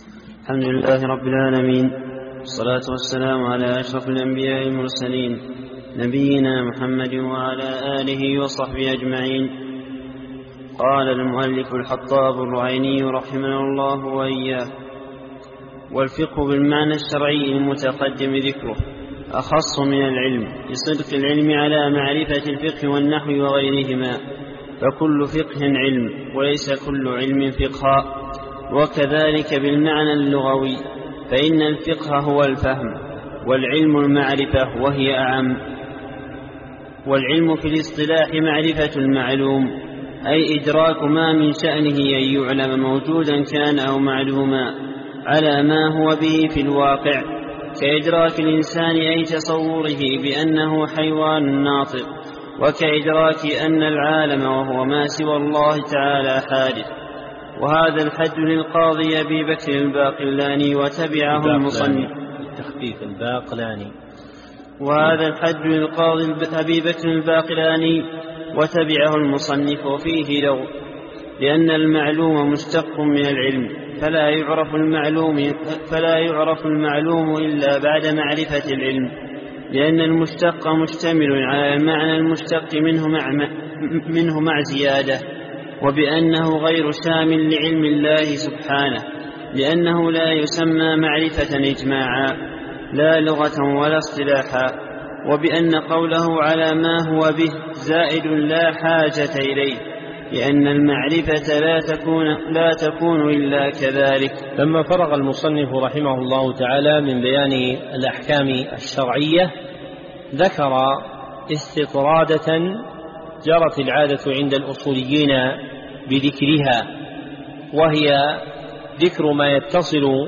الحمد لله رب العالمين، والصلاة والسلام على أشرف الأنبياء المرسلين نبينا محمد وعلى آله وصحبه أجمعين. قال المؤلف الحطاب الرعيني رحمه الله وإياه: والفقه بالمعنى الشرعي المتقدم ذكره أخص من العلم بصدق العلم على معرفة الفقه والنحو وغيرهما، فكل فقه علم وليس كل علم فقها. وكذلك بالمعنى اللغوي، فإن الفقه هو الفهم، والعلم المعرفة وهي أعم. والعلم في الاصطلاح معرفة المعلوم، أي إدراك ما من شأنه أن يعلم موجودا كان أو معلوما على ما هو به في الواقع، كإدراك الإنسان أي تصوره بأنه حيوان ناطق، وكإدراك أن العالم وهو ما سوى الله تعالى حادث. وهذا الحد للقاضي أبي بكر الباقلاني وتبعه المصنف. تخفيف الباقلاني. وهذا الحد للقاضي أبي بكر الباقلاني وتبعه المصنف، وفيه لغو، لأن المعلوم مشتق من العلم، فلا يعرف المعلوم إلا بعد معرفة العلم، لأن المشتق مشتمل على المعنى المشتق منه مع زيادة، وبأنه غير شامل لعلم الله سبحانه، لأنه لا يسمى معرفة إجماعا لا لغة ولا اصطلاحا، وبأن قوله على ما هو به زائد لا حاجة إليه، لأن المعرفة لا تكون إلا كذلك. لما فرغ المصنف رحمه الله تعالى من بيان الأحكام الشرعية، ذكر استطرادة جرت العادة عند الأصوليين بذكرها، وهي ذكر ما يتصل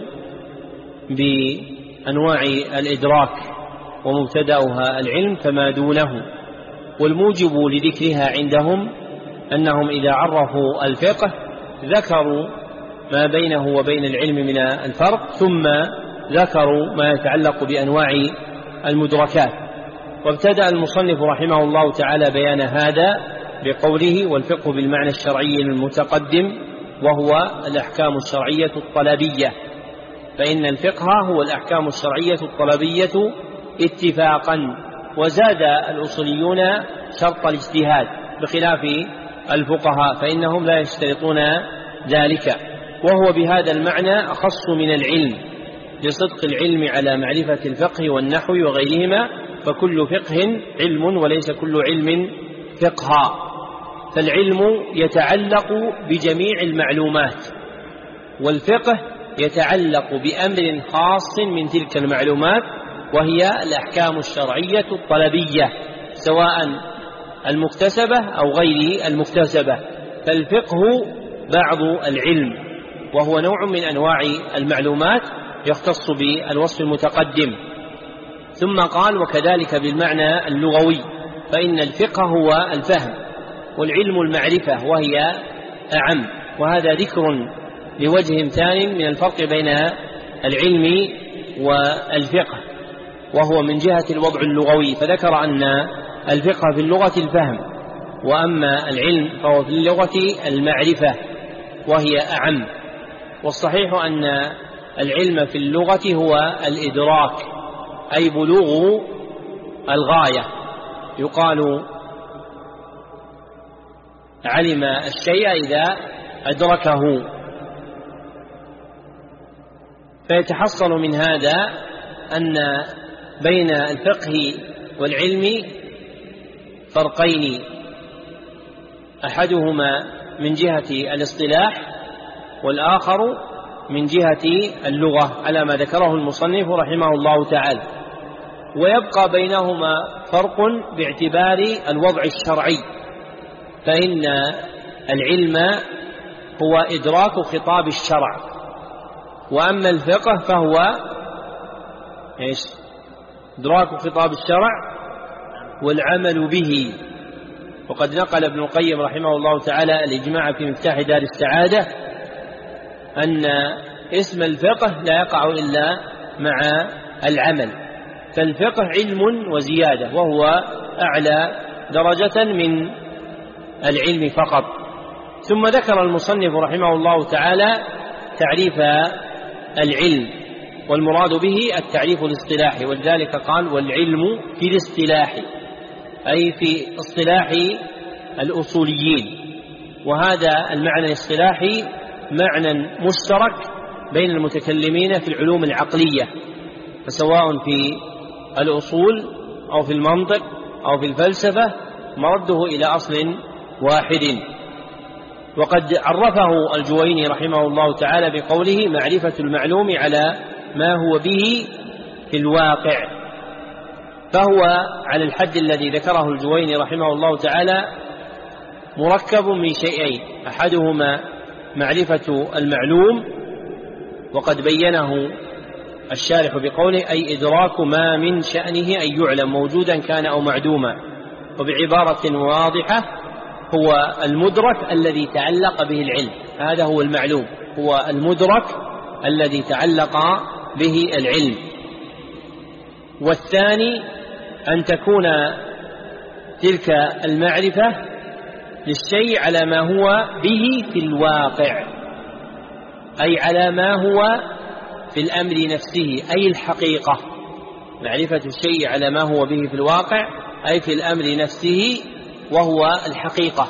بأنواع الإدراك ومبتدأها العلم فما دونه. والموجب لذكرها عندهم أنهم إذا عرفوا الفقه ذكروا ما بينه وبين العلم من الفرق، ثم ذكروا ما يتعلق بأنواع المدركات. وابتدأ المصنف رحمه الله تعالى بيان هذا بقوله: والفقه بالمعنى الشرعي المتقدم، وهو الأحكام الشرعية الطلبية. فإن الفقه هو الأحكام الشرعية الطلبية اتفاقا. وزاد الأصوليون شرط الاجتهاد بخلاف الفقهاء، فإنهم لا يشترطون ذلك، وهو بهذا المعنى أخص من العلم لصدق العلم على معرفة الفقه والنحو وغيرهما، فكل فقه علم وليس كل علم فقها. فالعلم يتعلق بجميع المعلومات، والفقه يتعلق بأمر خاص من تلك المعلومات، وهي الأحكام الشرعية الطلبية، سواء المكتسبة أو غير المكتسبة. فالفقه بعض العلم، وهو نوع من أنواع المعلومات يختص بالوصف المتقدم. ثم قال: وكذلك بالمعنى اللغوي، فإن الفقه هو الفهم، والعلم المعرفة وهي أعم. وهذا ذكر لوجه ثاني من الفرق بين العلم والفقه، وهو من جهة الوضع اللغوي، فذكر أن الفقه في اللغة الفهم، وأما العلم فهو في اللغة المعرفة وهي أعم. والصحيح أن العلم في اللغة هو الإدراك، أي بلوغ الغاية. يقال علم الشيء إذا أدركه. فيتحصل من هذا أن بين الفقه والعلم فرقين: أحدهما من جهة الاصطلاح، والآخر من جهة اللغة، على ما ذكره المصنف رحمه الله تعالى. ويبقى بينهما فرق باعتبار الوضع الشرعي، فإن العلم هو إدراك خطاب الشرع، وأما الفقه فهو إدراك خطاب الشرع والعمل به. وقد نقل ابن القيم رحمه الله تعالى الإجماع في مفتاح دار السعادة أن اسم الفقه لا يقع إلا مع العمل، فالفقه علم وزيادة، وهو أعلى درجة من العلم فقط. ثم ذكر المصنف رحمه الله تعالى تعريف العلم، والمراد به التعريف الاصطلاحي، ولذلك قال والعلم في الاصطلاح أي في اصطلاح الأصوليين. وهذا المعنى الاصطلاحي معنى مشترك بين المتكلمين في العلوم العقلية، فسواء في الأصول أو في المنطق أو في الفلسفة مرده إلى أصل واحد. وقد عرفه الجويني رحمه الله تعالى بقوله معرفة المعلوم على ما هو به في الواقع، فهو على الحد الذي ذكره الجويني رحمه الله تعالى مركب من شيئين: أحدهما معرفة المعلوم، وقد بينه الشارح بقوله أي إدراك ما من شأنه أن يعلم موجودا كان أو معدوما، وبعبارة واضحة هو المدرك الذي تعلق به العلم، هذا هو المعلوم، هو المدرك الذي تعلق به العلم. والثاني أن تكون تلك المعرفة للشيء على ما هو به في الواقع، أي على ما هو في الأمر نفسه، أي الحقيقة. معرفة الشيء على ما هو به في الواقع أي في الأمر نفسه وهو الحقيقة.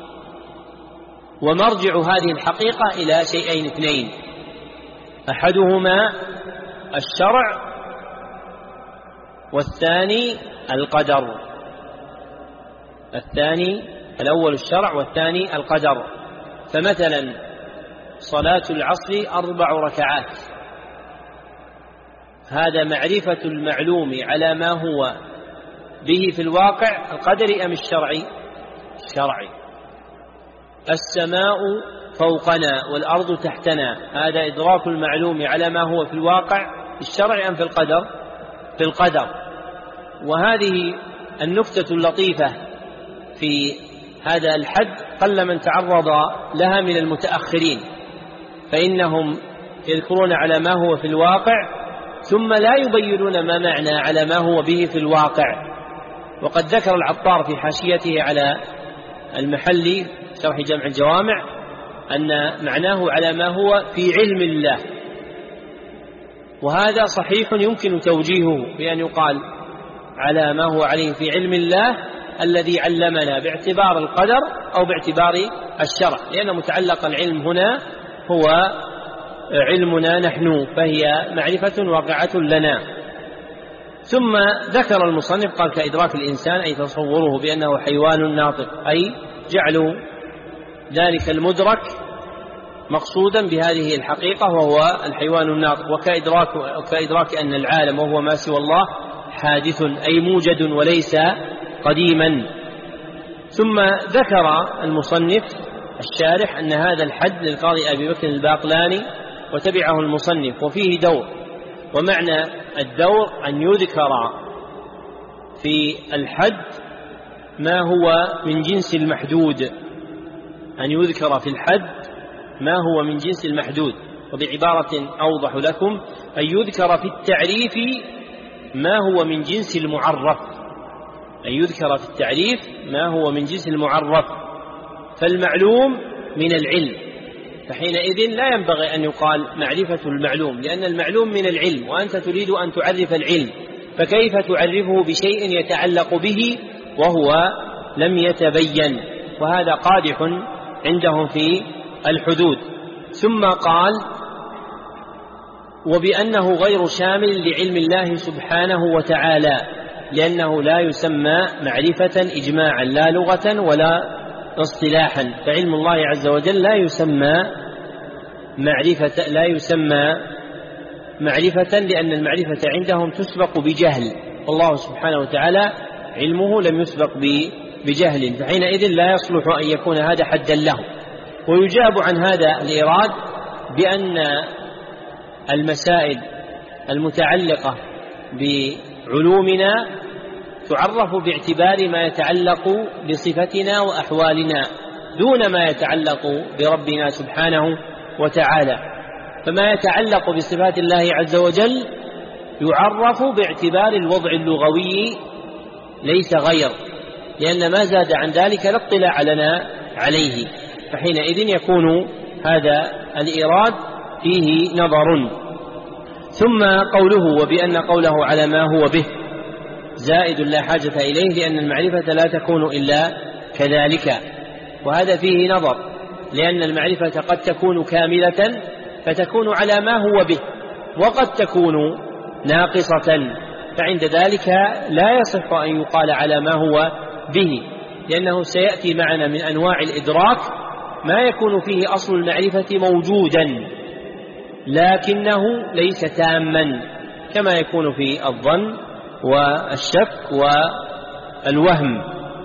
ومرجع هذه الحقيقة إلى شيئين اثنين: أحدهما الشرع، والثاني القدر. الأول الشرع والثاني القدر. فمثلا صلاة العصر 4 ركعات، هذا معرفة المعلوم على ما هو به في الواقع القدري أم الشرعي؟ الشرعي. السماء فوقنا والأرض تحتنا، هذا إدراك المعلوم على ما هو في الواقع الشرعي أم في القدر؟ في القدر. وهذه النكتة اللطيفة في هذا الحد قل من تعرض لها من المتأخرين، فإنهم يذكرون على ما هو في الواقع ثم لا يبينون ما معنى على ما هو به في الواقع. وقد ذكر العطار في حاشيته على المحلي شرح جمع الجوامع أن معناه على ما هو في علم الله، وهذا صحيح يمكن توجيهه بأن يقال على ما هو عليه في علم الله الذي علمنا باعتبار القدر أو باعتبار الشرع، لأن متعلق العلم هنا هو علمنا نحن، فهي معرفة واقعة لنا. ثم ذكر المصنف قال كإدراك الإنسان أي تصوره بأنه حيوان ناطق، أي جعلوا ذلك المدرك مقصودا بهذه الحقيقة وهو الحيوان الناطق. وكإدراك أن العالم وهو ما سوى الله حادث أي موجد وليس قديما. ثم ذكر المصنف الشارح أن هذا الحد للقاضي أبي بكر الباقلاني وتبعه المصنف، وفيه دور. ومعنى الدور أن يذكر في الحد ما هو من جنس المحدود، أن يذكر في الحد ما هو من جنس المحدود. وبعبارة أوضح لكم أن يذكر في التعريف ما هو من جنس المعرف، أن يذكر في التعريف ما هو من جنس المعرف. فالمعلوم من العلم، فحينئذ لا ينبغي أن يقال معرفة المعلوم، لأن المعلوم من العلم وأنت تريد أن تعرف العلم، فكيف تعرفه بشيء يتعلق به وهو لم يتبين؟ وهذا قادح عندهم في الحدود. ثم قال وبأنه غير شامل لعلم الله سبحانه وتعالى، لأنه لا يسمى معرفة إجماعا لا لغة ولا اصطلاحا، فعلم الله عز وجل لا يسمى معرفة لأن المعرفة عندهم تسبق بجهل، والله سبحانه وتعالى علمه لم يسبق بجهل، فحينئذ لا يصلح أن يكون هذا حدا له. ويجاب عن هذا الإيراد بأن المسائل المتعلقة بعلومنا تعرف باعتبار ما يتعلق بصفتنا وأحوالنا دون ما يتعلق بربنا سبحانه وتعالى. فما يتعلق بصفات الله عز وجل يعرف باعتبار الوضع اللغوي ليس غير، لأن ما زاد عن ذلك لا اطلاع لنا عليه، فحينئذ يكون هذا الإيراد فيه نظر. ثم قوله وبأن قوله على ما هو به زائد لا حاجة إليه، لأن المعرفة لا تكون إلا كذلك، وهذا فيه نظر، لأن المعرفة قد تكون كاملة فتكون على ما هو به، وقد تكون ناقصة، فعند ذلك لا يصح أن يقال على ما هو به، لأنه سيأتي معنا من أنواع الإدراك ما يكون فيه أصل المعرفة موجودا لكنه ليس تاما، كما يكون في الظن والشك والوهم.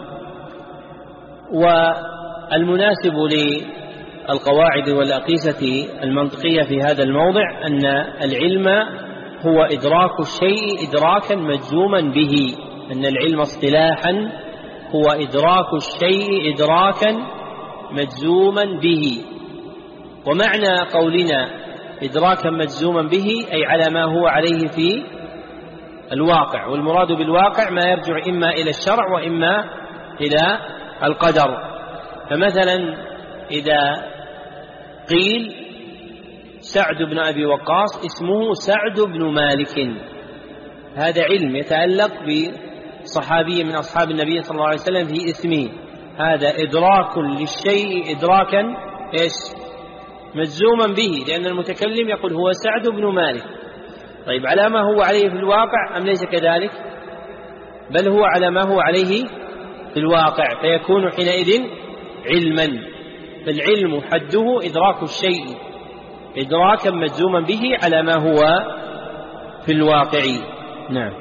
والمناسب للقواعد والأقيسة المنطقية في هذا الموضع أن العلم هو إدراك الشيء إدراكا مجزوما به، أن العلم اصطلاحا هو إدراك الشيء إدراكا مجزوما به. ومعنى قولنا إدراكا مجزوما به أي على ما هو عليه في الواقع، والمراد بالواقع ما يرجع إما إلى الشرع وإما إلى القدر. فمثلا إذا قيل سعد بن أبي وقاص اسمه سعد بن مالك، هذا علم يتعلق بصحابي من أصحاب النبي صلى الله عليه وسلم في اسمه، هذا إدراك للشيء إدراكا مجزوما به، لأن المتكلم يقول هو سعد بن مالك. طيب على ما هو عليه في الواقع أم ليس كذلك؟ بل هو على ما هو عليه في الواقع، فيكون حينئذ علما. فالعلم حده إدراك الشيء إدراكا مجزوما به على ما هو في الواقع. نعم.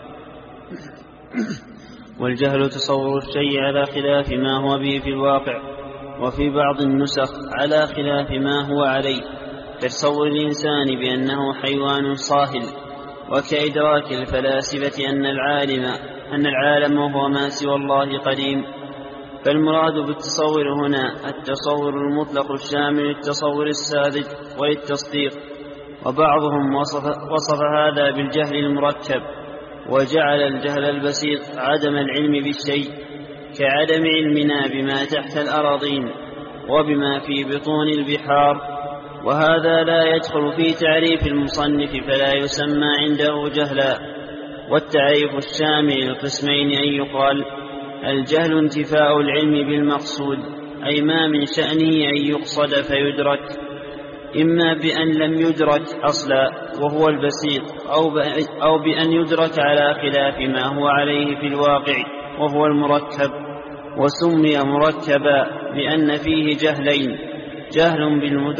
والجهل تصور الشيء على خلاف ما هو به في الواقع، وفي بعض النسخ على خلاف ما هو عليه، كتصور الإنسان بأنه حيوان صاهل، وكإدراك الفلاسفة أن العالم هو ما سوى الله قديم. فالمراد بالتصور هنا التصور المطلق الشامل للتصور الساذج وللتصديق. وبعضهم وصف هذا بالجهل المركب، وجعل الجهل البسيط عدم العلم بالشيء، كعدم علمنا بما تحت الأراضين وبما في بطون البحار، وهذا لا يدخل في تعريف المصنف فلا يسمى عنده جهلا. والتعريف الشامل للقسمين أن يقال الجهل انتفاء العلم بالمقصود، أي ما من شأنه أن يقصد فيدرك، إما بأن لم يدرك أصلا وهو البسيط، أو بأن يدرك على خلاف ما هو عليه في الواقع وهو المركب. وسمي مركبا لأن فيه جهلين، جهل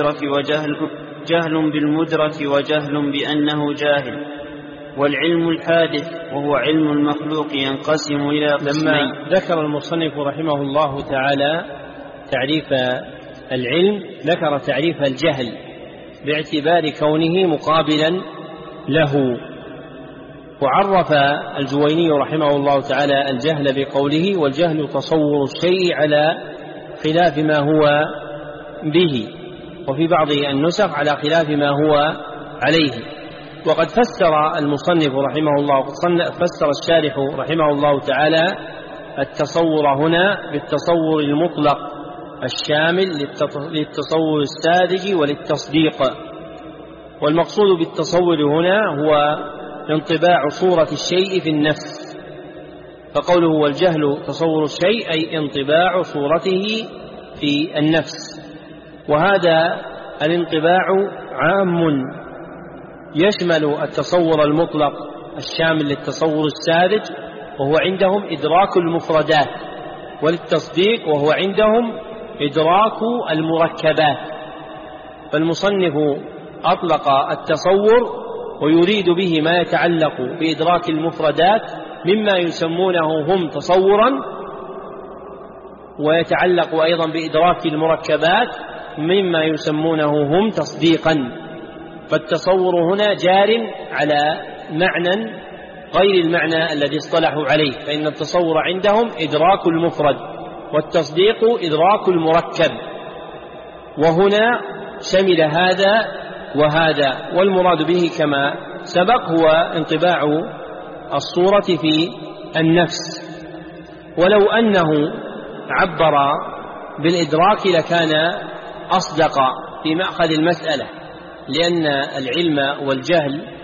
بالمدرك وجهل بأنه جاهل. والعلم الحادث وهو علم المخلوق ينقسم إلى قسمين. لما ذكر المصنف رحمه الله تعالى تعريف العلم ذكر تعريف الجهل باعتبار كونه مقابلا له، وعرف الجويني رحمه الله تعالى الجهل بقوله والجهل تصور الشيء على خلاف ما هو به، وفي بعض النسخ على خلاف ما هو عليه. وقد فسر المصنف رحمه الله فسر الشارح رحمه الله تعالى التصور هنا بالتصور المطلق الشامل للتصور الساذج وللتصديق. والمقصود بالتصور هنا هو انطباع صورة الشيء في النفس، فقوله والجهل تصور الشيء أي انطباع صورته في النفس، وهذا الانطباع عام يشمل التصور المطلق الشامل للتصور الساذج وهو عندهم إدراك المفردات، وللتصديق وهو عندهم إدراك المركبات. فالمصنف أطلق التصور ويريد به ما يتعلق بإدراك المفردات مما يسمونه هم تصورا، ويتعلق أيضا بإدراك المركبات مما يسمونه هم تصديقا. فالتصور هنا جار على معنى غير المعنى الذي اصطلحوا عليه، فإن التصور عندهم إدراك المفرد والتصديق إدراك المركب، وهنا شمل هذا وهذا. والمراد به كما سبق هو انطباع الصورة في النفس. ولو أنه عبر بالإدراك لكان أصدق في مأخذ المسألة، لأن العلم والجهل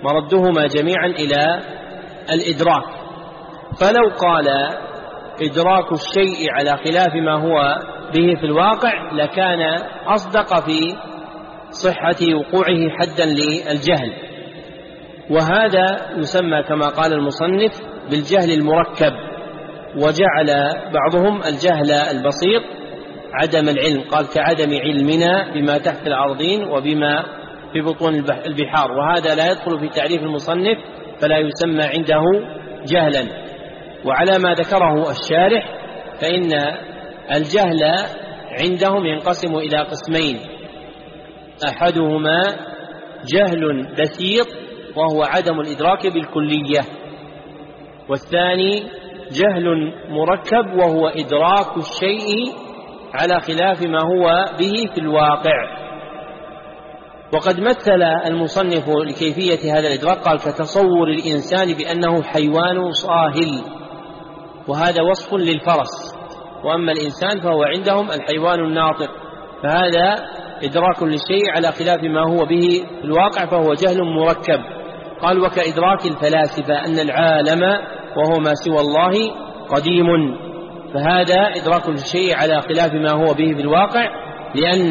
مردهما جميعا إلى الإدراك. فلو قال إدراك الشيء على خلاف ما هو به في الواقع لكان أصدق في صحة وقوعه حدا للجهل، وهذا يسمى كما قال المصنف بالجهل المركب. وجعل بعضهم الجهل البسيط عدم العلم، قال كعدم علمنا بما تحت الأرضين وبما في بطون البحار، وهذا لا يدخل في تعريف المصنف فلا يسمى عنده جهلا. وعلى ما ذكره الشارح فإن الجهل عندهم ينقسم إلى قسمين: أحدهما جهل بسيط وهو عدم الإدراك بالكلية، والثاني جهل مركب وهو إدراك الشيء على خلاف ما هو به في الواقع. وقد مثل المصنف لكيفية هذا الإدراك قال كتصور الإنسان بأنه حيوان صاهل، وهذا وصف للفرس، وأما الإنسان فهو عندهم الحيوان الناطق، فهذا إدراك للشيء على خلاف ما هو به في الواقع فهو جهل مركب. قال وكإدراك الفلاسفة أن العالم وهو ما سوى الله قديم، فهذا إدراك الشيء على خلاف ما هو به في الواقع، لأن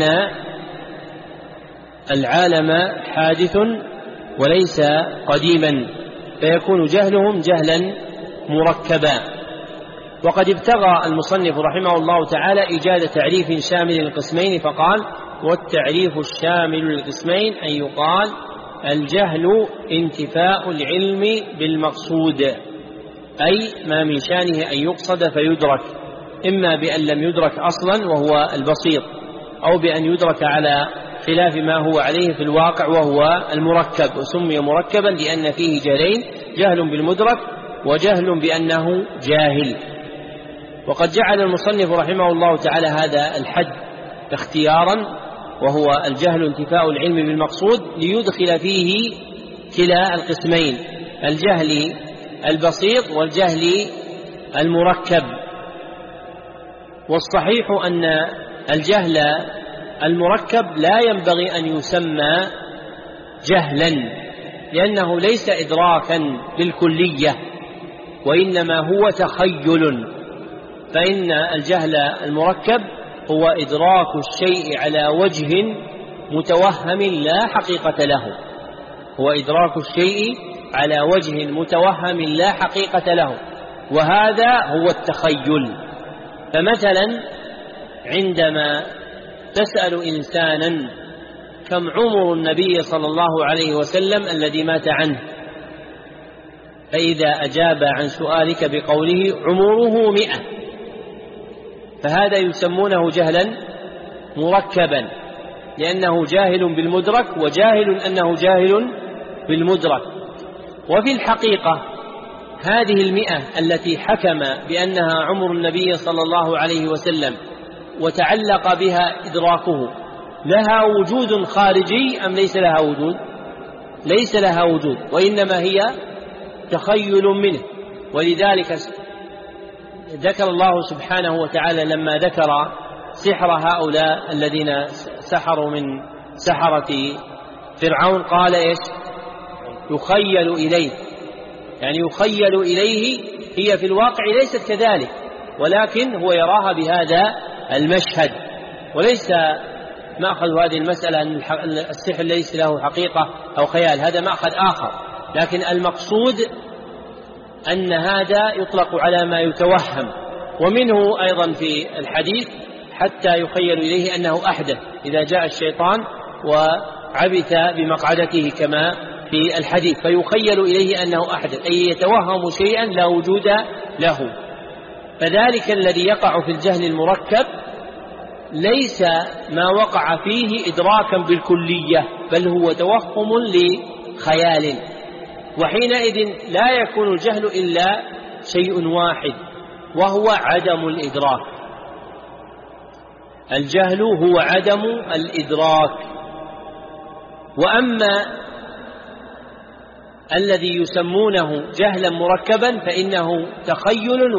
العالم حادث وليس قديما، فيكون جهلهم جهلا مركبا. وقد ابتغى المصنف رحمه الله تعالى إيجاد تعريف شامل للقسمين فقال: والتعريف الشامل للقسمين أن يقال الجهل انتفاء العلم بالمقصود، أي ما من شانه أن يقصد فيدرك، إما بأن لم يدرك أصلا وهو البسيط، أو بأن يدرك على خلاف ما هو عليه في الواقع وهو المركب. وسمي مركبا لأن فيه جهلين: جهل بالمدرك وجهل بأنه جاهل. وقد جعل المصنف رحمه الله تعالى هذا الحد اختيارا، وهو الجهل انتفاء العلم بالمقصود، ليدخل فيه كلا القسمين: الجهل البسيط والجهل المركب. والصحيح أن الجهل المركب لا ينبغي أن يسمى جهلا، لأنه ليس إدراكا بالكلية وإنما هو تخيل. فإن الجهل المركب هو إدراك الشيء على وجه متوهم لا حقيقة له، هو إدراك الشيء على وجه متوهم لا حقيقة له، وهذا هو التخيل. فمثلا عندما تسأل إنسانا كم عمر النبي صلى الله عليه وسلم الذي مات عنه، فإذا أجاب عن سؤالك بقوله عمره 100، فهذا يسمونه جهلا مركبا، لأنه جاهل بالمدرك وجاهل أنه جاهل بالمدرك. وفي الحقيقة هذه 100 التي حكم بأنها عمر النبي صلى الله عليه وسلم وتعلق بها إدراكه، لها وجود خارجي أم ليس لها وجود؟ ليس لها وجود، وإنما هي تخيل منه. ولذلك ذكر الله سبحانه وتعالى لما ذكر سحر هؤلاء الذين سحروا من سحرة فرعون قال إيش؟ يخيل إليه، يعني يخيل إليه، هي في الواقع ليست كذلك، ولكن هو يراها بهذا المشهد. وليس مأخذ هذه المسألة أن السحر ليس له حقيقة أو خيال، هذا مأخذ آخر، لكن المقصود أن هذا يطلق على ما يتوهم. ومنه أيضا في الحديث حتى يخيل إليه أنه أحدث، إذا جاء الشيطان وعبث بمقعدته كما في الحديث، فيخيل إليه أنه أحدث، أي يتوهم شيئا لا وجود له. فذلك الذي يقع في الجهل المركب ليس ما وقع فيه إدراكا بالكلية، بل هو توهم لخيال، وحينئذ لا يكون الجهل إلا شيء واحد وهو عدم الإدراك. الجهل هو عدم الإدراك. وأما الذي يسمونه جهلا مركبا فإنه تخيل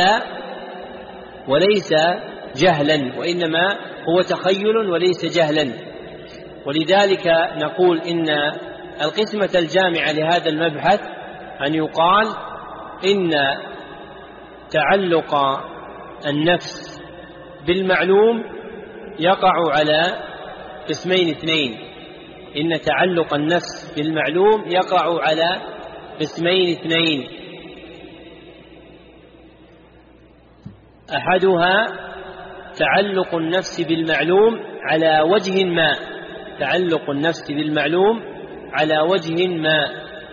وليس جهلا، وإنما هو تخيل وليس جهلا. ولذلك نقول إن القسمة الجامعة لهذا المبحث أن يقال إن تعلق النفس بالمعلوم يقع على قسمين اثنين. إن تعلق النفس بالمعلوم يقع على قسمين اثنين: أحدها تعلق النفس بالمعلوم على وجه ما، تعلق النفس بالمعلوم على وجه ما،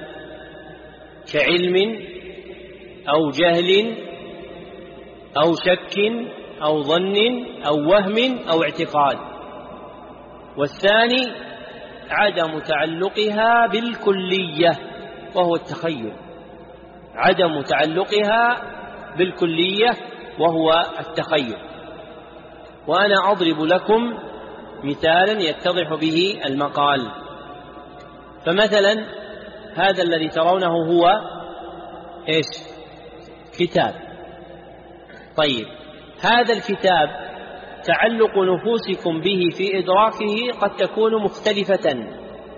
كعلم أو جهل أو شك أو ظن أو وهم أو اعتقاد. والثاني عدم تعلقها بالكلية وهو التخيل، عدم تعلقها بالكلية وهو التخيل. وأنا أضرب لكم مثالا يتضح به المقال. فمثلا هذا الذي ترونه هو إيش؟ كتاب. طيب، هذا الكتاب تعلق نفوسكم به في إدراكه قد تكون مختلفة،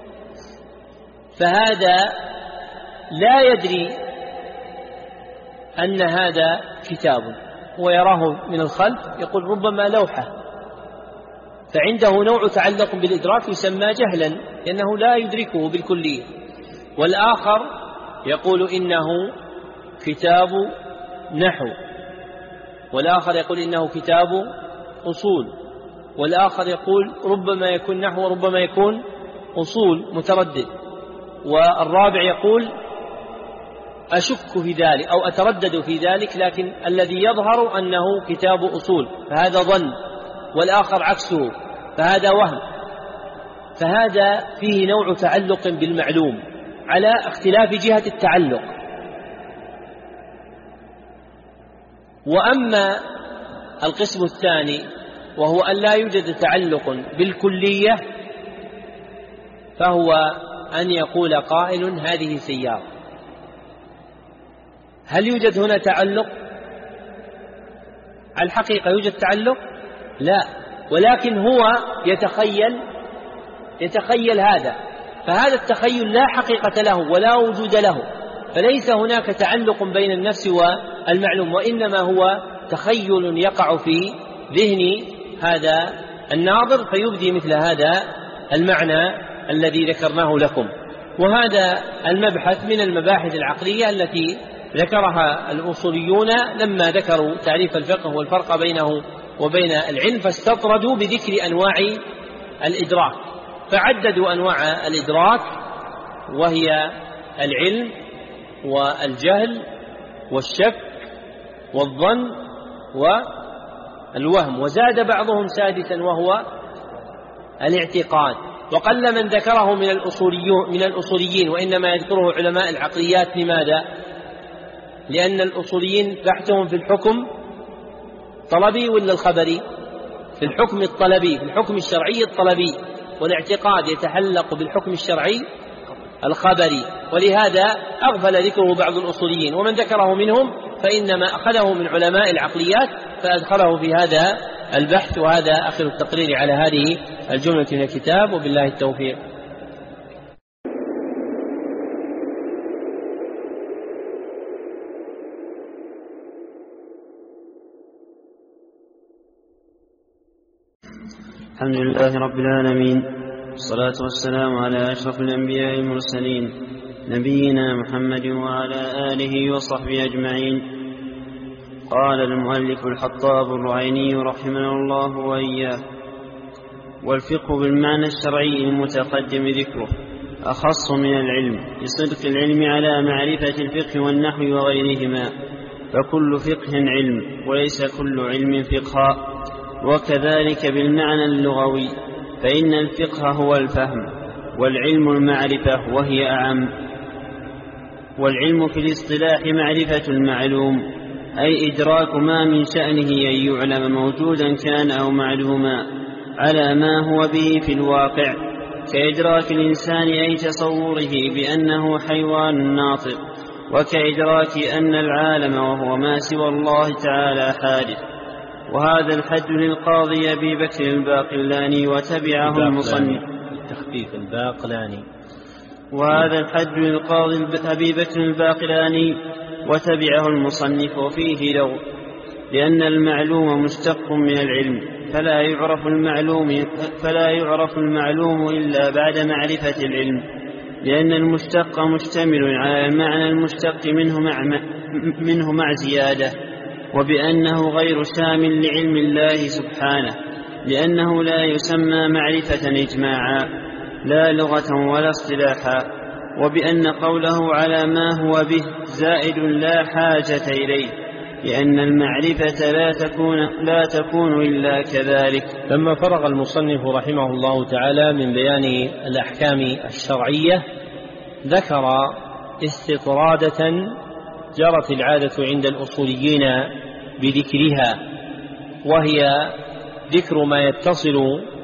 فهذا لا يدري أن هذا كتاب، ويراه من الخلف يقول ربما لوحة، فعنده نوع تعلق بالإدراك يسمى جهلا لأنه لا يدركه بالكلية. والآخر يقول إنه كتاب نحو، والآخر يقول إنه كتاب أصول، والآخر يقول ربما يكون نحو وربما يكون أصول، متردد. والرابع يقول أشك في ذلك أو أتردد في ذلك، لكن الذي يظهر أنه كتاب أصول، فهذا ظن، والآخر عكسه فهذا وهم. فهذا فيه نوع تعلق بالمعلوم على اختلاف جهة التعلق. وأما القسم الثاني وهو أن لا يوجد تعلق بالكلية، فهو أن يقول قائل هذه سيارة. هل يوجد هنا تعلق؟ على الحقيقة يوجد تعلق؟ لا، ولكن هو يتخيل هذا، فهذا التخيل لا حقيقة له ولا وجود له، فليس هناك تعلق بين النفس والمعلوم، وإنما هو تخيل يقع في ذهن هذا الناظر فيبدي مثل هذا المعنى الذي ذكرناه لكم. وهذا المبحث من المباحث العقلية التي ذكرها الأصوليون لما ذكروا تعريف الفقه والفرق بينه وبين العلم، فاستطردوا بذكر أنواع الإدراك، فعددوا أنواع الإدراك وهي العلم والجهل والشك والظن والوهم، وزاد بعضهم سادسا وهو الاعتقاد. وقل من ذكره من الأصوليين، وإنما يذكره علماء العقليات. لماذا؟ لأن الأصوليين بحثهم في الحكم طلبي ولا الخبري؟ في الحكم الطلبي، في الحكم الشرعي الطلبي، والاعتقاد يتعلق بالحكم الشرعي الخبري، ولهذا أغفل ذكره بعض الأصوليين، ومن ذكره منهم فإنما أخذه من علماء العقليات فأدخله في هذا البحث. وهذا آخر التقرير على هذه الجملة من الكتاب، وبالله التوفيق. الحمد لله رب العالمين، والصلاة والسلام على أشرف الأنبياء المرسلين، نبينا محمد وعلى آله وصحبه أجمعين. قال المؤلف الحطاب الرعيني رحمه الله وإياه: والفقه بالمعنى الشرعي المتقدم ذكره أخص من العلم، لصدق العلم على معرفة الفقه والنحو وغيرهما، فكل فقه علم وليس كل علم فقها. وكذلك بالمعنى اللغوي، فإن الفقه هو الفهم، والعلم المعرفة وهي أعم. والعلم في الاصطلاح معرفة المعلوم، أي إدراك ما من شأنه أن يعلم موجودا كان أو معلوما على ما هو به في الواقع، كإدراك الإنسان أي تصوره بأنه حيوان ناطق، وكإدراك أن العالم وهو ما سوى الله تعالى حادث. وهذا الحد للقاضي أبي بكر الباقلاني وتبعه المصنف. تخفيف الباقلاني. وهذا الحد للقاضي أبي بكر الباقلاني وتبعه المصنف وفيه لغو، لأن المعلوم مشتق من العلم، فلا يعرف المعلوم إلا بعد معرفة العلم، لأن المشتق مشتمل على المعنى المشتق منه مع زيادة، وبأنه غير شامل لعلم الله سبحانه، لأنه لا يسمى معرفة إجماعا لا لغة ولا اصطلاحا، وبأن قوله على ما هو به زائد لا حاجة إليه، لأن المعرفة لا تكون إلا كذلك. لما فرغ المصنف رحمه الله تعالى من بيان الأحكام الشرعية ذكر استطرادة جرت العادة عند الأصوليين بذكرها، وهي ذكر ما يتصل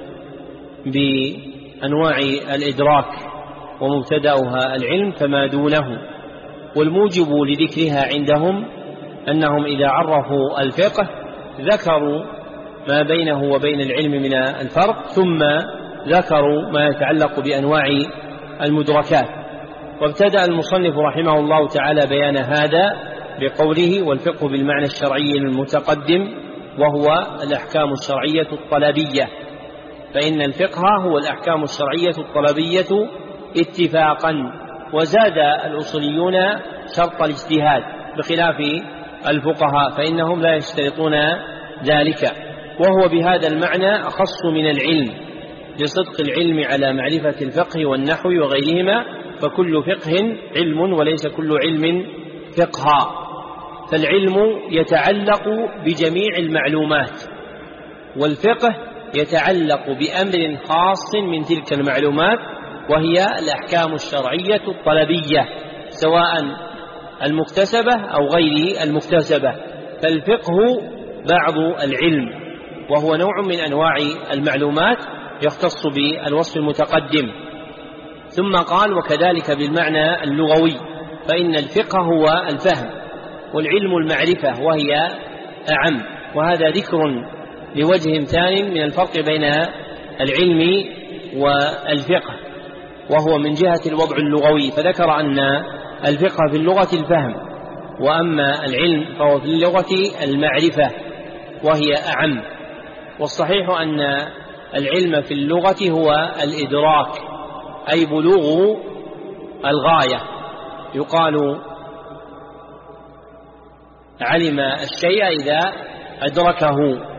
بأنواع الإدراك ومبتدأها العلم فما دونه، والموجب لذكرها عندهم أنهم إذا عرفوا الفقه ذكروا ما بينه وبين العلم من الفرق، ثم ذكروا ما يتعلق بأنواع المدركات. وابتدأ المصنف رحمه الله تعالى بيان هذا بقوله: والفقه بالمعنى الشرعي المتقدم وهو الأحكام الشرعية الطلبية، فإن الفقه هو الأحكام الشرعية الطلبية اتفاقا. وزاد الأصوليون شرط الاجتهاد بخلاف الفقهاء، فإنهم لا يشترطون ذلك، وهو بهذا المعنى أخص من العلم لصدق العلم على معرفة الفقه والنحو وغيرهما، فكل فقه علم وليس كل علم فقها. فالعلم يتعلق بجميع المعلومات، والفقه يتعلق بأمر خاص من تلك المعلومات، وهي الأحكام الشرعية الطلبية سواء المكتسبة أو غير المكتسبة. فالفقه بعض العلم، وهو نوع من أنواع المعلومات يختص بالوصف المتقدم. ثم قال: وكذلك بالمعنى اللغوي، فإن الفقه هو الفهم، والعلم المعرفة وهي أعم. وهذا ذكر لوجه ثاني من الفرق بين العلم والفقه، وهو من جهة الوضع اللغوي، فذكر أن الفقه في اللغة الفهم، وأما العلم فهو في اللغة المعرفة وهي أعم. والصحيح أن العلم في اللغة هو الإدراك، أي بلوغ الغاية. يقال علم الشيء إذا أدركه.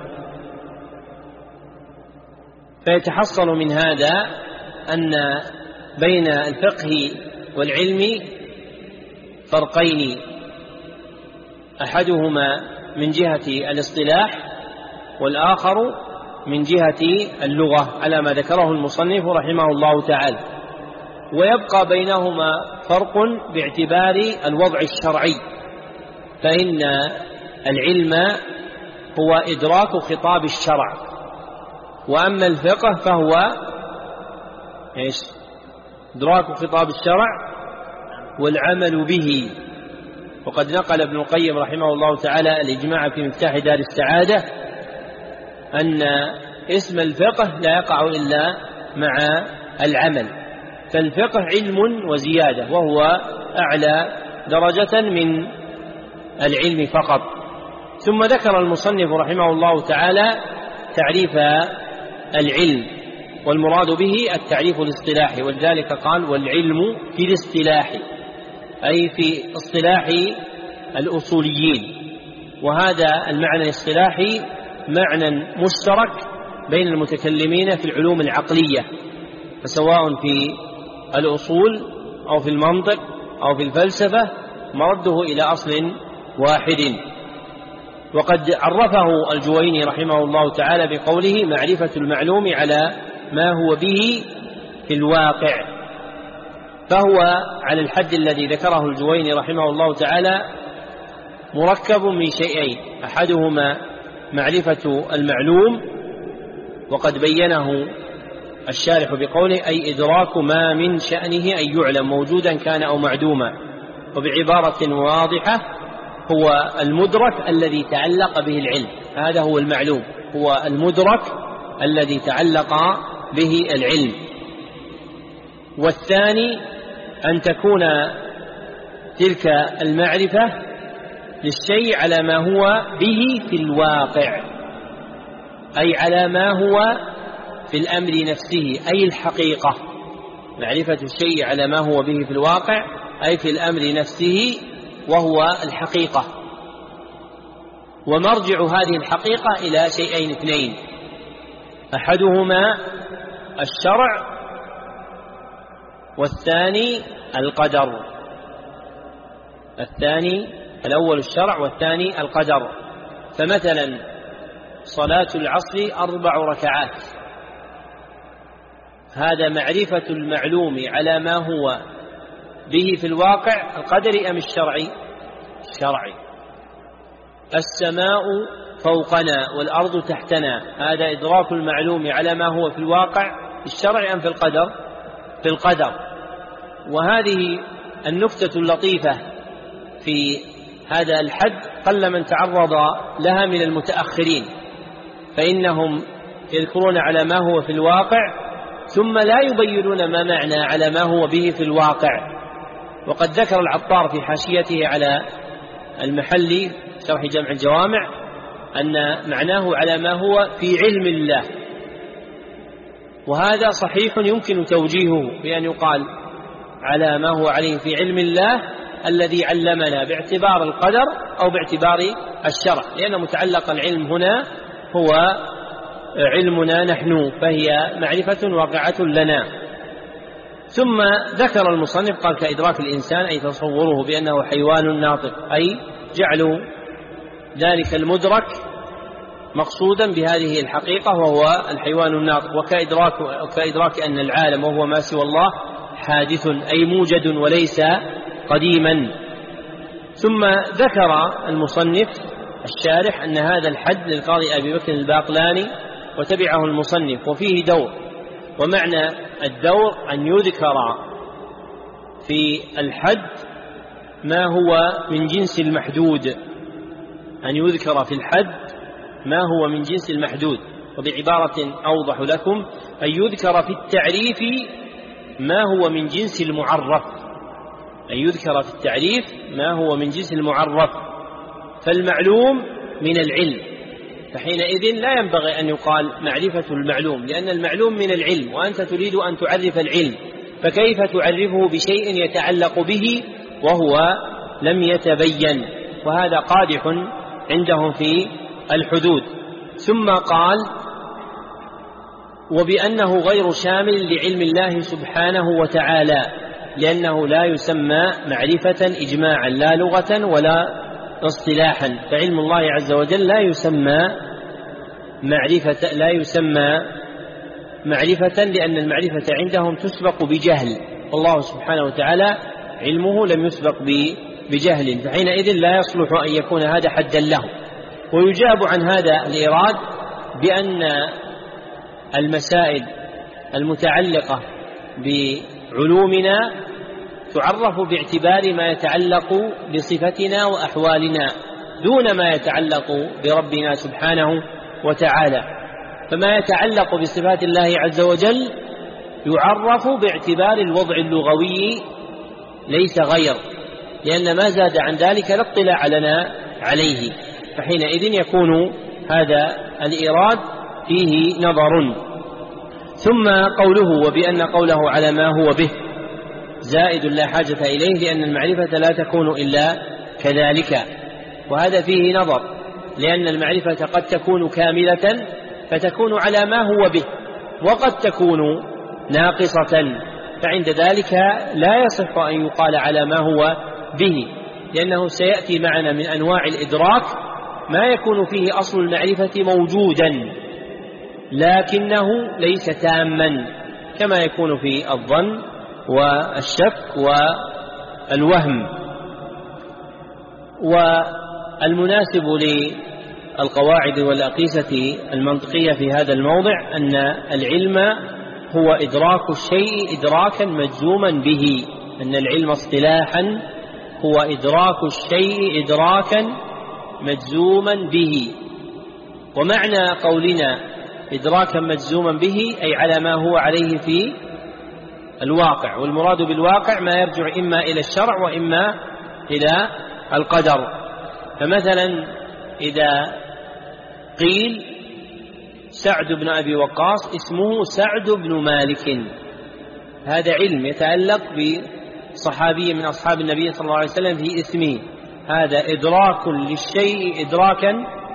فيتحصل من هذا أن بين الفقه والعلم فرقين: أحدهما من جهة الاصطلاح، والآخر من جهة اللغة، على ما ذكره المصنف رحمه الله تعالى. ويبقى بينهما فرق باعتبار الوضع الشرعي، فإن العلم هو إدراك خطاب الشرع، وأما الفقه فهو إدراك خطاب الشرع والعمل به. وقد نقل ابن القيم رحمه الله تعالى الإجماع في مفتاح دار السعادة أن اسم الفقه لا يقع إلا مع العمل، فالفقه علم وزيادة، وهو أعلى درجة من العلم فقط. ثم ذكر المصنف رحمه الله تعالى تعريف العلم، والمراد به التعريف الاصطلاحي، ولذلك قال: والعلم في الاصطلاح، أي في اصطلاح الأصوليين. وهذا المعنى الاصطلاحي معنى مشترك بين المتكلمين في العلوم العقلية، فسواء في الأصول أو في المنطق أو في الفلسفة مرده إلى أصل واحد. وقد عرفه الجويني رحمه الله تعالى بقوله: معرفة المعلوم على ما هو به في الواقع. فهو على الحد الذي ذكره الجويني رحمه الله تعالى مركب من شيئين: أحدهما معرفة المعلوم، وقد بينه الشارح بقوله: أي إدراك ما من شأنه أن يعلم موجودا كان أو معدوما. وبعبارة واضحة هو المدرك الذي تعلق به العلم، هذا هو المعلوم، هو المدرك الذي تعلق به العلم. والثاني أن تكون تلك المعرفة للشيء على ما هو به في الواقع، أي على ما هو في الأمر نفسه، أي الحقيقة. معرفة الشيء على ما هو به في الواقع أي في الأمر نفسه وهو الحقيقة. ومرجع هذه الحقيقة إلى شيئين اثنين: أحدهما الشرع، والثاني القدر. الأول الشرع والثاني القدر. فمثلا صلاة العصر 4 ركعات، هذا معرفة المعلوم على ما هو به في الواقع القدري أم الشرعي؟ الشرعي. السماء فوقنا والأرض تحتنا، هذا إدراك المعلوم على ما هو في الواقع الشرعي أم في القدر؟ في القدر. وهذه النكتة اللطيفة في هذا الحد قل من تعرض لها من المتأخرين، فإنهم يذكرون على ما هو في الواقع ثم لا يبينون ما معنى على ما هو به في الواقع. وقد ذكر العطار في حاشيته على المحلي شرح جمع الجوامع أن معناه على ما هو في علم الله، وهذا صحيح يمكن توجيهه بأن يقال على ما هو عليه في علم الله الذي علمنا باعتبار القدر أو باعتبار الشرع، لأن متعلق العلم هنا هو علمنا نحن، فهي معرفة واقعة لنا. ثم ذكر المصنف قال: كإدراك الإنسان، أي تصوره بأنه حيوان ناطق، أي جعل ذلك المدرك مقصودا بهذه الحقيقة وهو الحيوان الناطق. وكإدراك أن العالم وهو ما سوى الله حادث، أي موجد وليس قديما. ثم ذكر المصنف الشارح أن هذا الحد للقاضي أبي بكر الباقلاني وتبعه المصنف، وفيه دور. ومعنى الدور أن يذكر في الحد ما هو من جنس المحدود، أن يذكر في الحد ما هو من جنس المحدود. وبعبارة أوضح لكم: أن يذكر في التعريف ما هو من جنس المعرف، أن يذكر في التعريف ما هو من جنس المعرف. فالمعلوم من العلم، فحينئذ لا ينبغي أن يقال معرفة المعلوم، لأن المعلوم من العلم، وأنت تريد أن تعرف العلم، فكيف تعرفه بشيء يتعلق به وهو لم يتبين؟ وهذا قادح عندهم في الحدود. ثم قال: وبأنه غير شامل لعلم الله سبحانه وتعالى، لأنه لا يسمى معرفة إجماعا لا لغة ولا اصطلاحا، فعلم الله عز وجل لا يسمى معرفة لأن المعرفة عندهم تسبق بجهل، والله سبحانه وتعالى علمه لم يسبق بجهل، فحينئذ لا يصلح أن يكون هذا حدا له. ويجاب عن هذا الإيراد بأن المسائل المتعلقة بعلومنا تعرف باعتبار ما يتعلق بصفتنا وأحوالنا دون ما يتعلق بربنا سبحانه وتعالى. فما يتعلق بصفات الله عز وجل يعرف باعتبار الوضع اللغوي ليس غير، لأن ما زاد عن ذلك لا اطلاع لنا عليه، فحينئذ يكون هذا الإيراد فيه نظر. ثم قوله: وبأن قوله على ما هو به زائد لا حاجة إليه، لأن المعرفة لا تكون إلا كذلك. وهذا فيه نظر، لأن المعرفة قد تكون كاملة فتكون على ما هو به، وقد تكون ناقصة، فعند ذلك لا يصح أن يقال على ما هو به، لأنه سيأتي معنا من أنواع الإدراك ما يكون فيه أصل المعرفة موجودا لكنه ليس تاما، كما يكون في الظن والشك والوهم. والمناسب للقواعد والأقيسة المنطقية في هذا الموضع أن العلم هو إدراك الشيء إدراكا مجزوما به، أن العلم اصطلاحا هو إدراك الشيء إدراكا مجزوما به. ومعنى قولنا إدراكا مجزوما به أي على ما هو عليه الواقع، والمراد بالواقع ما يرجع إما إلى الشرع وإما إلى القدر. فمثلا إذا قيل سعد بن أبي وقاص اسمه سعد بن مالك، هذا علم يتعلق بصحابي من أصحاب النبي صلى الله عليه وسلم في اسمه، هذا إدراك للشيء إدراكا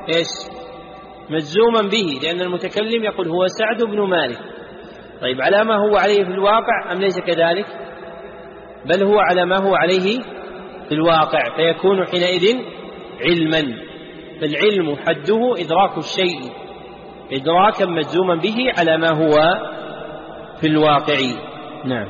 مجزوما به، لأن المتكلم يقول هو سعد بن مالك. طيب على ما هو عليه في الواقع أم ليس كذلك؟ بل هو على ما هو عليه في الواقع، فيكون حينئذ علما. فالعلم حده إدراك الشيء إدراكا مجزوما به على ما هو في الواقع. نعم.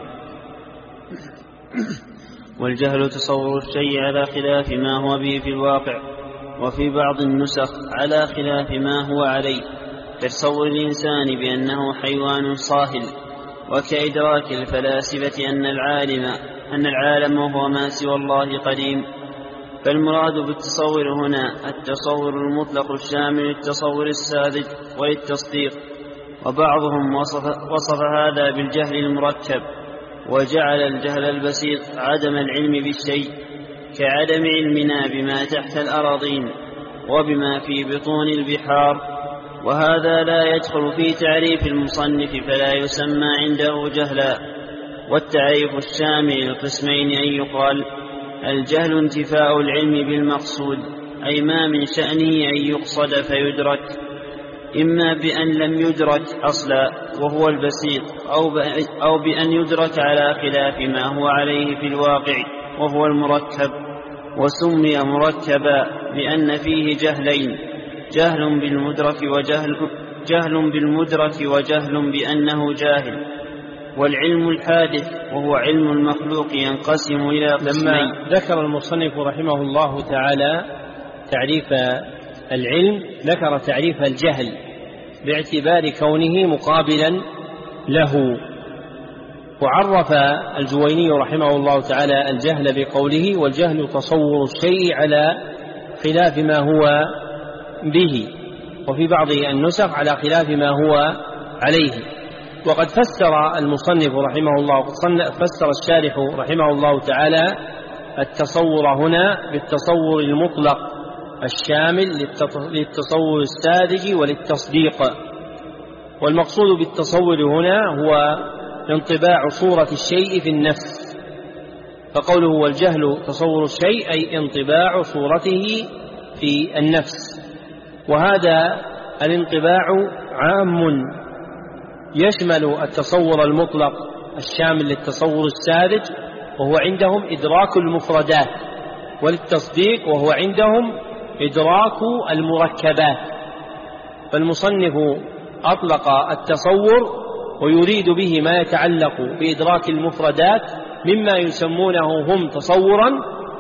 والجهل تصور الشيء على خلاف ما هو به في الواقع، وفي بعض النسخ على خلاف ما هو عليه، كتصور الإنسان بأنه حيوان صاهل، وكإدراك الفلاسفة أن العالم هو ما سوى الله قديم. فالمراد بالتصور هنا التصور المطلق الشامل للتصور الساذج وللتصديق، وبعضهم وصف هذا بالجهل المركب، وجعل الجهل البسيط عدم العلم بالشيء، كعدم علمنا بما تحت الأراضين وبما في بطون البحار، وهذا لا يدخل في تعريف المصنف فلا يسمى عنده جهلا. والتعريف الشامل للقسمين أن يقال الجهل انتفاء العلم بالمقصود، أي ما من شأنه أن يقصد فيدرك، إما بأن لم يدرك أصلا وهو البسيط، أو بأن يدرك على خلاف ما هو عليه في الواقع وهو المركب. وسمي مركبا لأن فيه جهلين، جهل بالمدرك وجهل بأنه جاهل. والعلم الحادث وهو علم المخلوق ينقسم إلى قسمين. لما ذكر المصنف رحمه الله تعالى تعريف العلم ذكر تعريف الجهل باعتبار كونه مقابلا له، وعرف الجويني رحمه الله تعالى الجهل بقوله والجهل تصور الشيء على خلاف ما هو به، وفي بعض النسخ على خلاف ما هو عليه. وقد فسر المصنف رحمه الله وقد فسر الشارح رحمه الله تعالى التصور هنا بالتصور المطلق الشامل للتصور الساذج وللتصديق. والمقصود بالتصور هنا هو انطباع صورة الشيء في النفس، فقوله والجهل تصور الشيء أي انطباع صورته في النفس. وهذا الانطباع عام يشمل التصور المطلق الشامل للتصور الساذج وهو عندهم إدراك المفردات، وللتصديق وهو عندهم إدراك المركبات. فالمصنف أطلق التصور ويريد به ما يتعلق بإدراك المفردات مما يسمونه هم تصورا،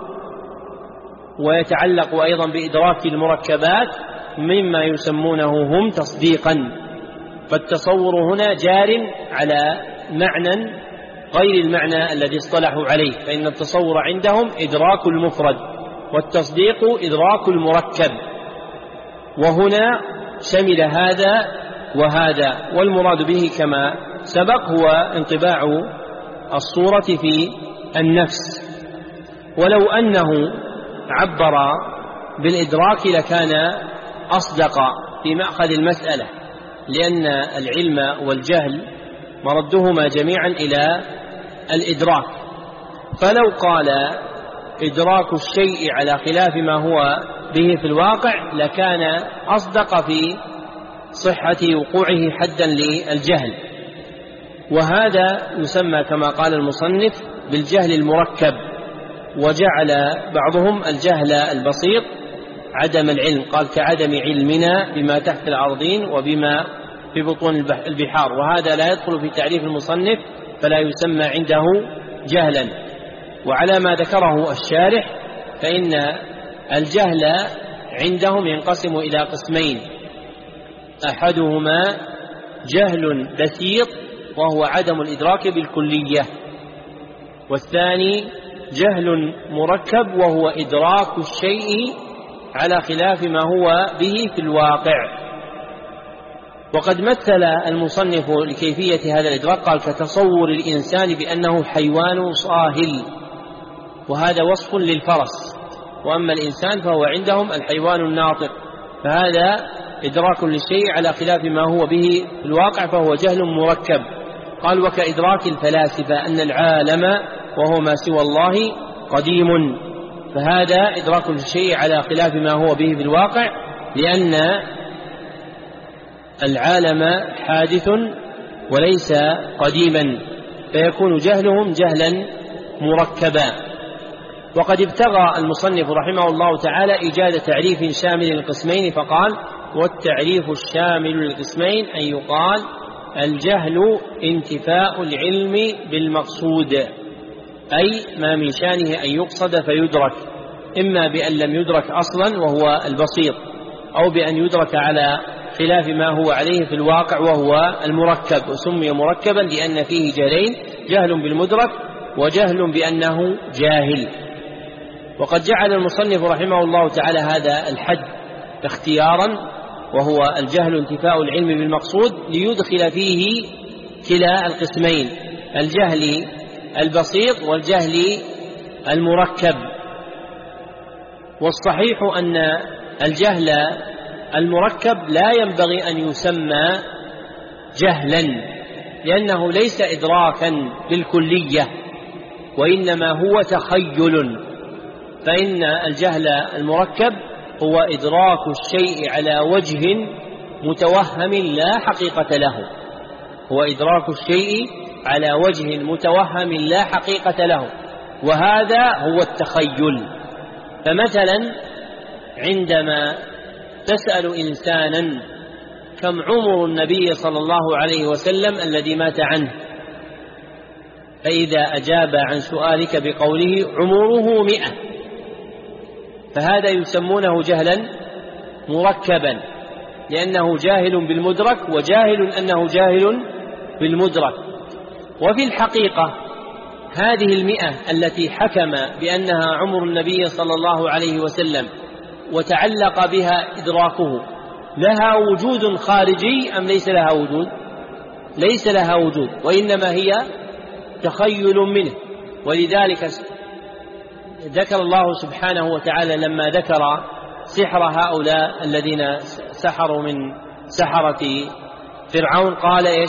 ويتعلق أيضا بإدراك المركبات مما يسمونه هم تصديقا. فالتصور هنا جار على معنى غير المعنى الذي اصطلحوا عليه، فإن التصور عندهم إدراك المفرد والتصديق إدراك المركب، وهنا شمل هذا وهذا. والمراد به كما سبق هو انطباع الصورة في النفس. ولو أنه عبر بالإدراك لكان أصدق في مأخذ المسألة، لأن العلم والجهل مردهما جميعا إلى الإدراك. فلو قال إدراك الشيء على خلاف ما هو به في الواقع لكان أصدق في صحة وقوعه حدا للجهل. وهذا يسمى كما قال المصنف بالجهل المركب. وجعل بعضهم الجهل البسيط عدم العلم، قال كعدم علمنا بما تحت الأرضين وبما في بطون البحار، وهذا لا يدخل في تعريف المصنف فلا يسمى عنده جهلا. وعلى ما ذكره الشارح فإن الجهل عندهم ينقسم إلى قسمين، أحدهما جهل بسيط وهو عدم الإدراك بالكلية، والثاني جهل مركب وهو إدراك الشيء على خلاف ما هو به في الواقع. وقد مثل المصنف لكيفية هذا الإدراك قال: كتصور الإنسان بأنه حيوان صاهل، وهذا وصف للفرس، وأما الإنسان فهو عندهم الحيوان الناطق، فهذا إدراك للشيء على خلاف ما هو به في الواقع، فهو جهل مركب. قال: وكإدراك الفلاسفة أن العالم وهو ما سوى الله قديم، فهذا إدراك للشيء على خلاف ما هو به في الواقع، لأن العالم حادث وليس قديما، فيكون جهلهم جهلا مركبا. وقد ابتغى المصنف رحمه الله تعالى إيجاد تعريف شامل للقسمين، فقال: والتعريف الشامل للقسمين أن يقال: الجهل انتفاء العلم بالمقصود، أي ما من شانه أن يقصد فيدرك، إما بأن لم يدرك أصلا وهو البسيط، أو بأن يدرك على خلاف ما هو عليه في الواقع وهو المركب، وسمي مركبا لأن فيه جهلين: جهل بالمدرك وجهل بأنه جاهل. وقد جعل المصنف رحمه الله تعالى هذا الحد اختيارا، وهو الجهل انتفاء العلم بالمقصود، ليدخل فيه كلا القسمين: الجهل البسيط والجهل المركب. والصحيح أن الجهل المركب لا ينبغي أن يسمى جهلا، لأنه ليس إدراكا بالكلية، وإنما هو تخيل. فإن الجهل المركب هو إدراك الشيء على وجه متوهم لا حقيقة له، هو إدراك الشيء على وجه متوهم لا حقيقة له، وهذا هو التخيل. فمثلا عندما تسأل إنسانا: كم عمر النبي صلى الله عليه وسلم الذي مات عنه؟ فإذا أجاب عن سؤالك بقوله عمره 100، فهذا يسمونه جهلا مركبا، لأنه جاهل بالمدرك وجاهل أنه جاهل بالمدرك. وفي الحقيقة هذه 100 التي حكم بأنها عمر النبي صلى الله عليه وسلم وتعلق بها إدراكه، لها وجود خارجي أم ليس لها وجود؟ ليس لها وجود، وإنما هي تخيل منه. ولذلك ذكر الله سبحانه وتعالى لما ذكر سحر هؤلاء الذين سحروا من سحرة فرعون قال: إيش؟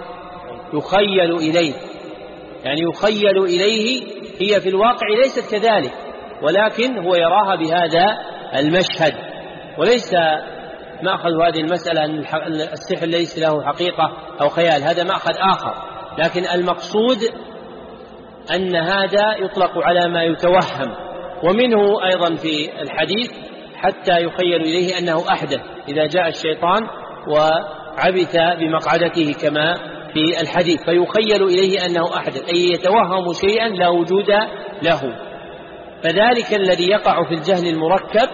يخيل إليه، يعني يخيل إليه، هي في الواقع ليست كذلك، ولكن هو يراها بهذا المشهد. وليس مأخذ هذه المسألة أن السحر ليس له حقيقة أو خيال، هذا مأخذ آخر، لكن المقصود أن هذا يطلق على ما يتوهم. ومنه أيضا في الحديث: حتى يخيل إليه أنه أحدث، إذا جاء الشيطان وعبث بمقعدته كما في الحديث، فيخيل إليه أنه أحدث، أي يتوهم شيئا لا وجود له. فذلك الذي يقع في الجهل المركب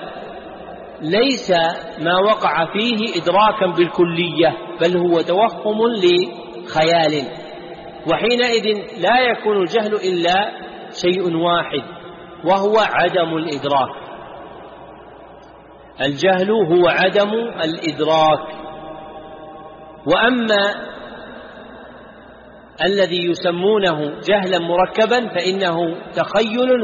ليس ما وقع فيه إدراكا بالكلية، بل هو توهم لخيال، وحينئذ لا يكون الجهل إلا شيء واحد، وهو عدم الإدراك. الجهل هو عدم الإدراك. وأما الذي يسمونه جهلا مركبا فإنه تخيل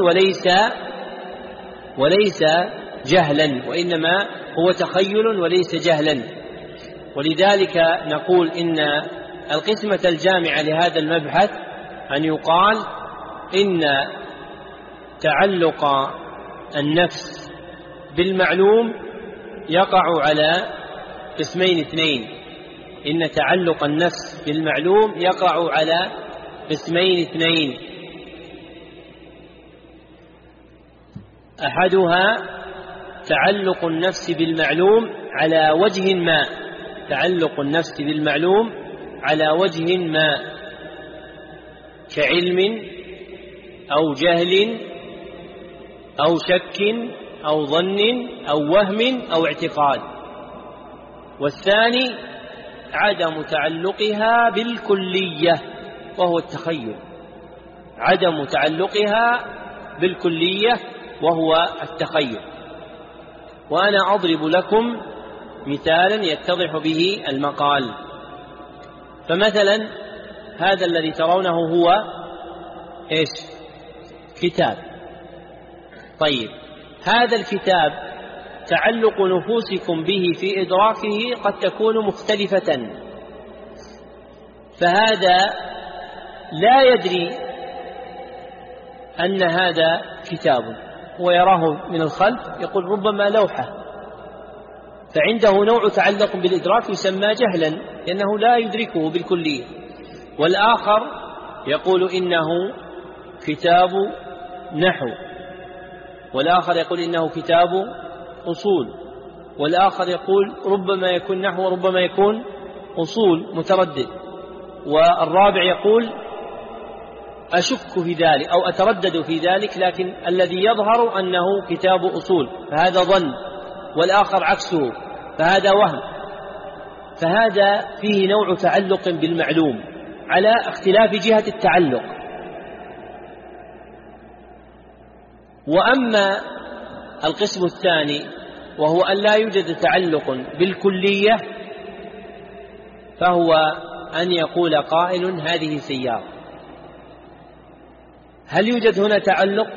وليس جهلا، وإنما هو تخيل وليس جهلا. ولذلك نقول إن القسمة الجامعة لهذا المبحث أن يقال إن تعلق النفس بالمعلوم يقع على قسمين اثنين. إن تعلق النفس بالمعلوم يقع على قسمين اثنين: أحدها تعلق النفس بالمعلوم على وجه ما، تعلق النفس بالمعلوم على وجه ما، كعلم أو جهل أو شك أو ظن أو وهم أو اعتقاد. والثاني عدم تعلقها بالكلية وهو التخيل، عدم تعلقها بالكلية وهو التخيل. وأنا أضرب لكم مثالا يتضح به المقال. فمثلا هذا الذي ترونه هو إيش؟ كتاب. طيب هذا الكتاب تعلق نفوسكم به في إدراكه قد تكون مختلفة، فهذا لا يدري أن هذا كتاب ويراه من الخلف يقول ربما لوحة، فعنده نوع تعلق بالإدراك يسمى جهلا لأنه لا يدركه بالكلية. والآخر يقول إنه كتاب نحو، والآخر يقول إنه كتاب أصول، والآخر يقول ربما يكون نحو وربما يكون أصول متردد، والرابع يقول أشك في ذلك أو أتردد في ذلك لكن الذي يظهر أنه كتاب أصول، فهذا ظن، والآخر عكسه فهذا وهم. فهذا فيه نوع تعلق بالمعلوم على اختلاف جهة التعلق. وأما القسم الثاني وهو أن لا يوجد تعلق بالكلية، فهو أن يقول قائل هذه سيارة. هل يوجد هنا تعلق؟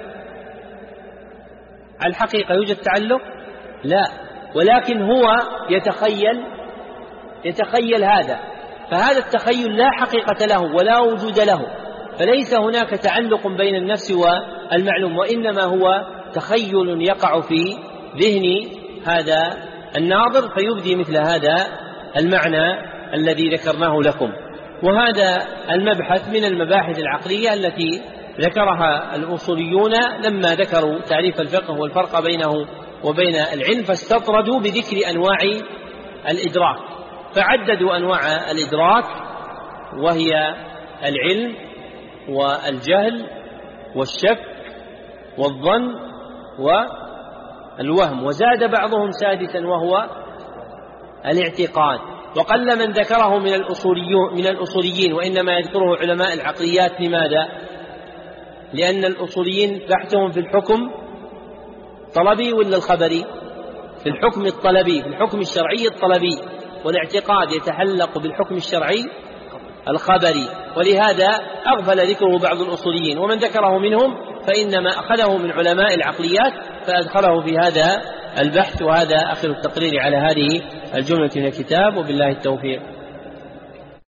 على الحقيقة يوجد تعلق؟ لا، ولكن هو يتخيل هذا، فهذا التخيل لا حقيقة له ولا وجود له، فليس هناك تعلق بين النفس والمعلوم، وإنما هو تخيل يقع في ذهن هذا الناظر فيبدي مثل هذا المعنى الذي ذكرناه لكم. وهذا المبحث من المباحث العقلية التي ذكرها الأصوليون لما ذكروا تعريف الفقه والفرق بينه وبين العلم، فاستطردوا بذكر أنواع الإدراك، فعددوا أنواع الإدراك وهي العلم والجهل والشك والظن والوهم، وزاد بعضهم سادسا وهو الاعتقاد. وقل من ذكره من الأصوليين، وإنما يذكره علماء العقليات. لماذا؟ لأن الأصوليين بحثهم في الحكم طلبي ولا الخبري؟ في الحكم الطلبي، في الحكم الشرعي الطلبي، والاعتقاد يتعلق بالحكم الشرعي الخبري، ولهذا أغفل ذكره بعض الأصوليين، ومن ذكره منهم فإنما أخذه من علماء العقليات فأدخله في هذا البحث. وهذا آخر التقرير على هذه الجملة من الكتاب، وبالله التوفيق.